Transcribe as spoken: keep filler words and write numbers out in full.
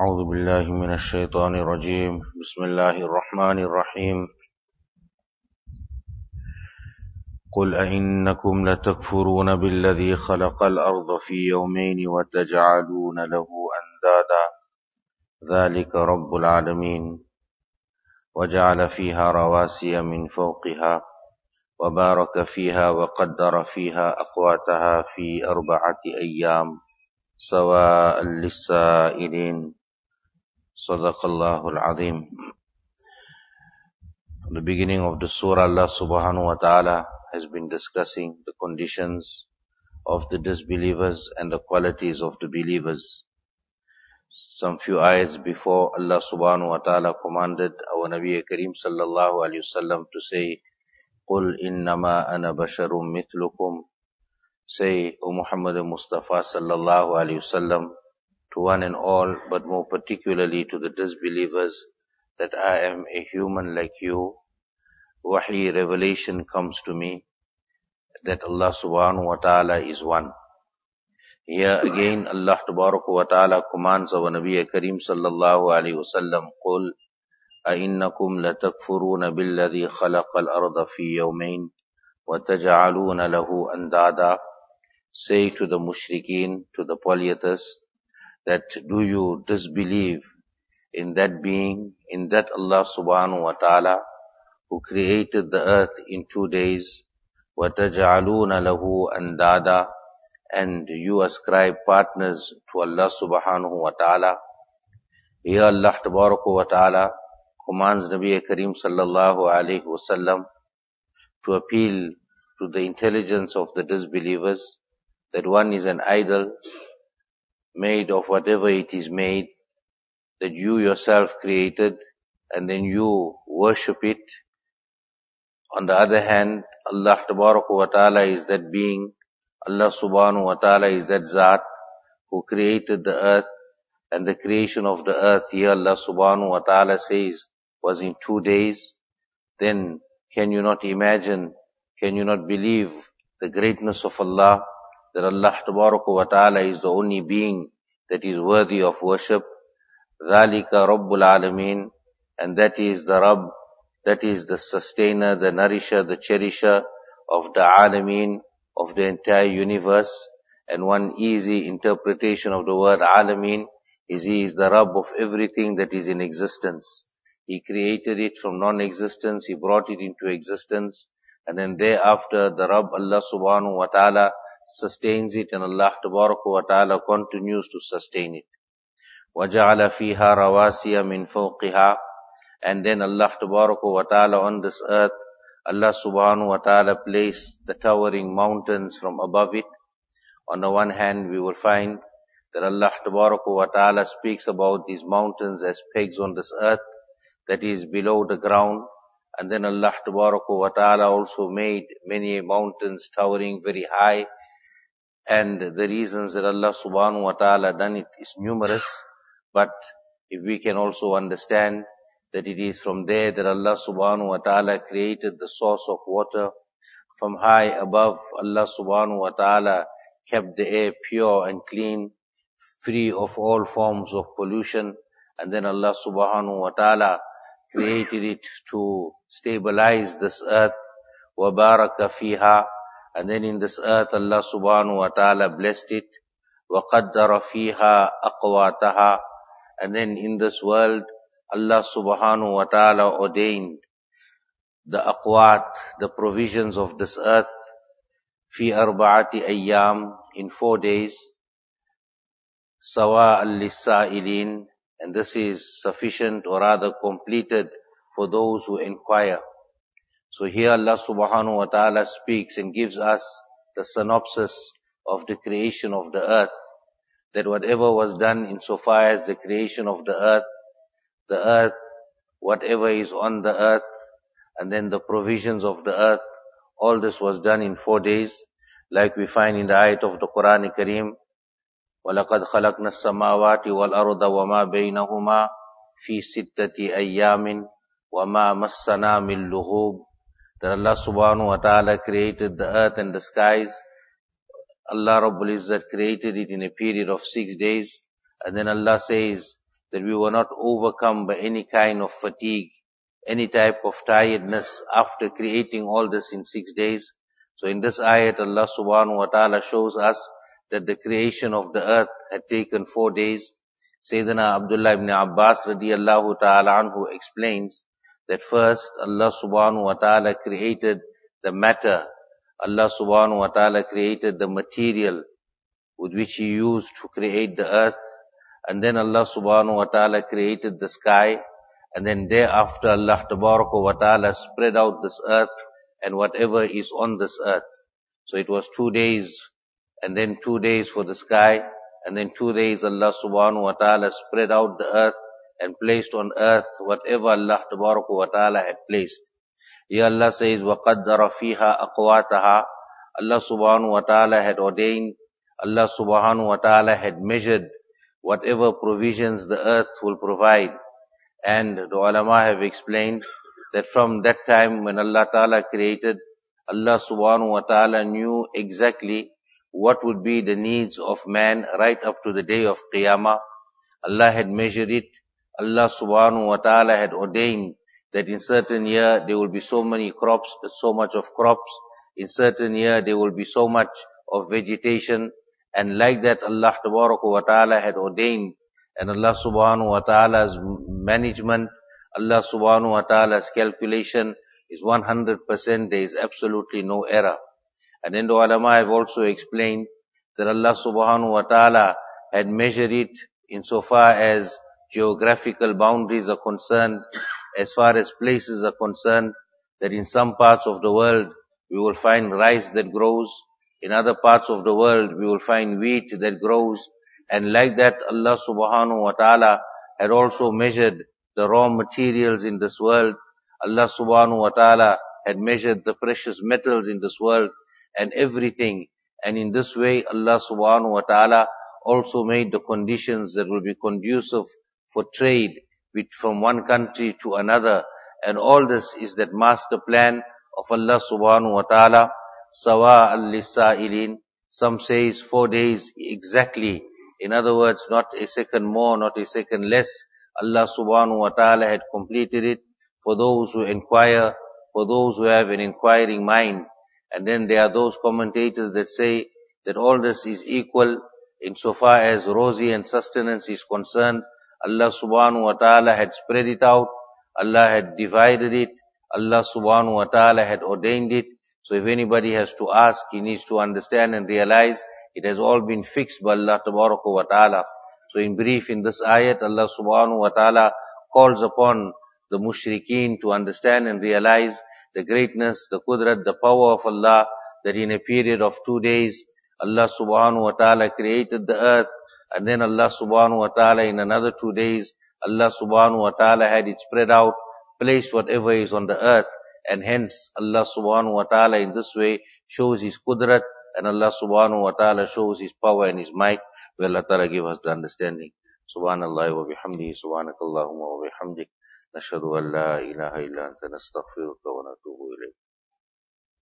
أعوذ بالله من الشيطان الرجيم بسم الله الرحمن الرحيم قل أئنكم لتكفرون بالذي خلق الأرض في يومين وتجعلون له أندادا ذلك رب العالمين وجعل فيها رواسي من فوقها وبارك فيها وقدر فيها أقواتها في أربعة أيام سواء للسائلين صدق الله العظيم. At the beginning of the surah, Allah subhanahu wa ta'ala has been discussing the conditions of the disbelievers and the qualities of the believers. Some few ayats before, Allah subhanahu wa ta'ala commanded our Nabi Kareem sallallahu alayhi wasallam to say, قُلْ إِنَّمَا أَنَا بَشَرٌ مِثْلُكُمْ. Say, O Muhammad Mustafa sallallahu alayhi wasallam, to one and all, but more particularly to the disbelievers, that I am a human like you. Wahi, revelation comes to me that Allah subhanahu wa ta'ala is one. Here again, Allah tabaraka wa ta'ala commands our Nabi Kareem sallallahu alayhi wasallam, قُلْ أَإِنَّكُمْ لَتَكْفُرُونَ بِالَّذِي خَلَقَ الْأَرْضَ فِي يَوْمَيْنِ وَتَجْعَلُونَ لَهُ أَنْدَادًا. Say to the mushrikeen, to the polytheists, that do you disbelieve in that being, in that Allah subhanahu wa ta'ala who created the earth in two days, وَتَجْعَلُونَ لَهُ أَنْدَادًا, and you ascribe partners to Allah subhanahu wa ta'ala. Here Allah tabaraka wa ta'ala commands Nabi Kareem sallallahu alayhi wasallam to appeal to the intelligence of the disbelievers that one is an idol made of whatever it is made, that you yourself created and then you worship it. On the other hand, Allah tabaraka wa ta'ala is that being, Allah subhanahu wa ta'ala is that Zat who created the earth, and the creation of the earth here Allah subhanahu wa ta'ala says was in two days. Then can you not imagine, can you not believe the greatness of Allah, that Allah tabaraka wa ta'ala is the only being that is worthy of worship? ذَلِكَ رَبُّ الْعَالَمِينَ, and that is the Rabb, that is the sustainer, the nourisher, the cherisher of the Alameen, of the entire universe. And one easy interpretation of the word Alameen is He is the Rabb of everything that is in existence. He created it from non-existence, He brought it into existence, and then thereafter the Rabb Allah subhanahu wa ta'ala sustains it, and Allah tabaraka wa ta'ala continues to sustain it. وَجَعَلَ فِيهَا رَوَاسِيَ مِنْ فَوْقِهَا, and then Allah tabaraka wa ta'ala on this earth, Allah subhanahu wa ta'ala placed the towering mountains from above it. On the one hand, we will find that Allah tabaraka wa ta'ala speaks about these mountains as pegs on this earth, that is below the ground. And then Allah tabaraka wa ta'ala also made many mountains towering very high. And the reasons that Allah subhanahu wa ta'ala done it is numerous. But if we can also understand that it is from there that Allah subhanahu wa ta'ala created the source of water. From high above, Allah subhanahu wa ta'ala kept the air pure and clean, free of all forms of pollution. And then Allah subhanahu wa ta'ala created it to stabilize this earth. وَبَارَكَ فِيهَا, and then in this earth Allah subhanahu wa ta'ala blessed it. وَقَدَّرَ فِيهَا أَقْوَاتَهَا, and then in this world Allah subhanahu wa ta'ala ordained the aqwat, the provisions of this earth, fi arba'ati ayyam, in four days, sawa'an lis-sa'ilin, and this is sufficient or rather completed for those who inquire. So here Allah subhanahu wa ta'ala speaks and gives us the synopsis of the creation of the earth, that whatever was done insofar as the creation of the earth, the earth, whatever is on the earth, and then the provisions of the earth, all this was done in four days, like we find in the ayat of the Quran Kareem, وَلَقَدْ خَلَقْنَا السَّمَاوَاتِ وَالْأَرْضَ وَمَا بَيْنَهُمَا فِي سِتَّةِ أَيَّامٍ وَمَا مَسَّنَا مِن لُغُوبٍ, that Allah subhanahu wa ta'ala created the earth and the skies. Allah Rabbul Izzat created it in a period of six days. And then Allah says that we were not overcome by any kind of fatigue, any type of tiredness after creating all this in six days. So in this ayat, Allah subhanahu wa ta'ala shows us that the creation of the earth had taken four days. Sayyidina Abdullah ibn Abbas radiyallahu ta'ala anhu explains that first Allah subhanahu wa ta'ala created the matter. Allah subhanahu wa ta'ala created the material with which He used to create the earth. And then Allah subhanahu wa ta'ala created the sky. And then thereafter Allah tabaraka wa ta'ala spread out this earth and whatever is on this earth. So it was two days, and then two days for the sky, and then two days Allah subhanahu wa ta'ala spread out the earth and placed on earth whatever Allah tabaraka wa ta'ala had placed. Here Allah says, وَقَدَّرَ فِيهَا أَقْوَاتَهَا. Allah subhanahu wa ta'ala had ordained, Allah subhanahu wa ta'ala had measured whatever provisions the earth will provide. And the ulama have explained that from that time when Allah ta'ala created, Allah subhanahu wa ta'ala knew exactly what would be the needs of man right up to the day of Qiyamah. Allah had measured it. Allah subhanahu wa ta'ala had ordained that in certain year there will be so many crops, so much of crops. In certain year there will be so much of vegetation. And like that Allah tabaraka wa ta'ala had ordained, and Allah subhanahu wa ta'ala's management, Allah subhanahu wa ta'ala's calculation is one hundred percent. There is absolutely no error. And then the ulama have also explained that Allah subhanahu wa ta'ala had measured it insofar as geographical boundaries are concerned, as far as places are concerned, that in some parts of the world we will find rice that grows, in other parts of the world we will find wheat that grows, and like that Allah subhanahu wa ta'ala had also measured the raw materials in this world. Allah subhanahu wa ta'ala had measured the precious metals in this world and everything. And in this way Allah subhanahu wa ta'ala also made the conditions that will be conducive for trade with, from one country to another. And all this is that master plan of Allah subhanahu wa ta'ala. Sawa al-lisa'ilin. Some says four days exactly. In other words, not a second more, not a second less. Allah subhanahu wa ta'ala had completed it for those who inquire, for those who have an inquiring mind. And then there are those commentators that say that all this is equal insofar as rosy and sustenance is concerned. Allah subhanahu wa ta'ala had spread it out. Allah had divided it. Allah subhanahu wa ta'ala had ordained it. So if anybody has to ask, he needs to understand and realize it has all been fixed by Allah tabaraka wa ta'ala. So in brief, in this ayat, Allah subhanahu wa ta'ala calls upon the mushrikeen to understand and realize the greatness, the qudrat, the power of Allah, that in a period of two days, Allah subhanahu wa ta'ala created the earth, and then Allah subhanahu wa ta'ala in another two days, Allah subhanahu wa ta'ala had it spread out, placed whatever is on the earth, and hence Allah subhanahu wa ta'ala in this way shows His qudrat, and Allah subhanahu wa ta'ala shows His power and His might. May Allah ta'ala give us the understanding. Subhanallah wa bihamdihi, subhanakallahumma wa bihamdik, nashhadu an la ilaha illa anta nastaghfiruka wa natubu ilayk.